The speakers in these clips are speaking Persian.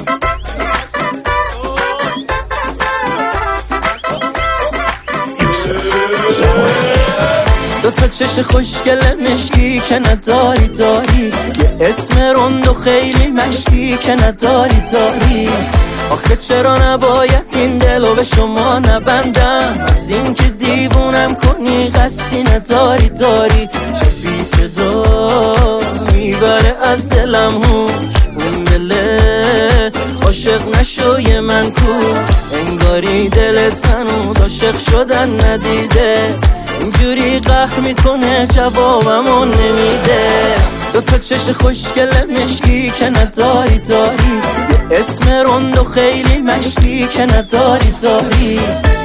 دو تا چش خوشگل مشکی که نداری داری، یه اسم رند و خیلی مشتی که نداری داری. آخه چرا نباید این دلو به شما نبندم؟ از این که دیوونم کنی قصدی نداری داری. چه بی صدا میبره از دلم هوش، اون دله عاشق نشوی من کو. انگاری دلت هنوز عاشق شدن ندیده، اینجوری قهر میکنه جوابمو نمیده. دو تا چش خوشگل مشکی که نداری داری، یه اسم رند و خیلی مشتی که نداری داری.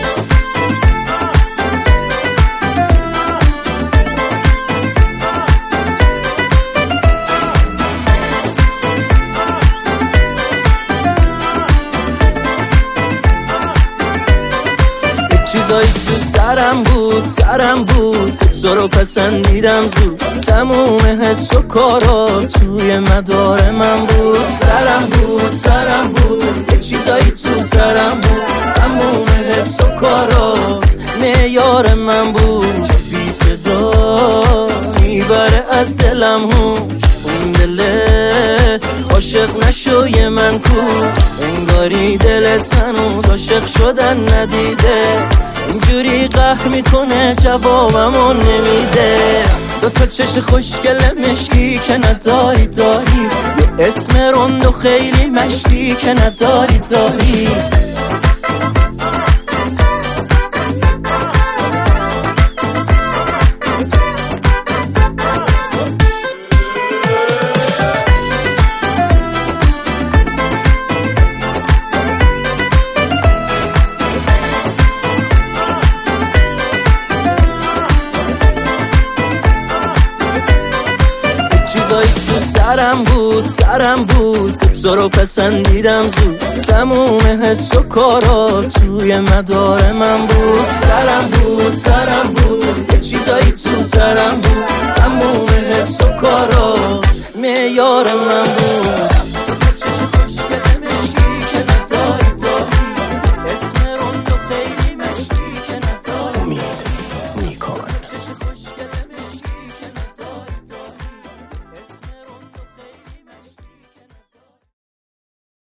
چیزایی تو سرم بود تو رو پسندیدم زود. تموم حس و کارا توی مدار من بود. سرم بود یه چیزایی تو سرم بود. تموم حس و کارات معیار من بود. چه بی صدا میبره از دلم هوش، اون دله عاشق نشوی من کو. انگاری دلت هنوز عاشق شدن ندیده، اینجوری قهر میکنه جوابمو نمیده. دو تا چش خوشگل مشکی که نداری داری، یه اسم رند و خیلی مشتی که نداری داری. چیزایی تو سرم بود تو رو پسندیدم زود. تموم حس و کارا توی مدار من بود. سرم بود یه چیزایی تو سرم بود. تموم حس و کارات معیار من بود.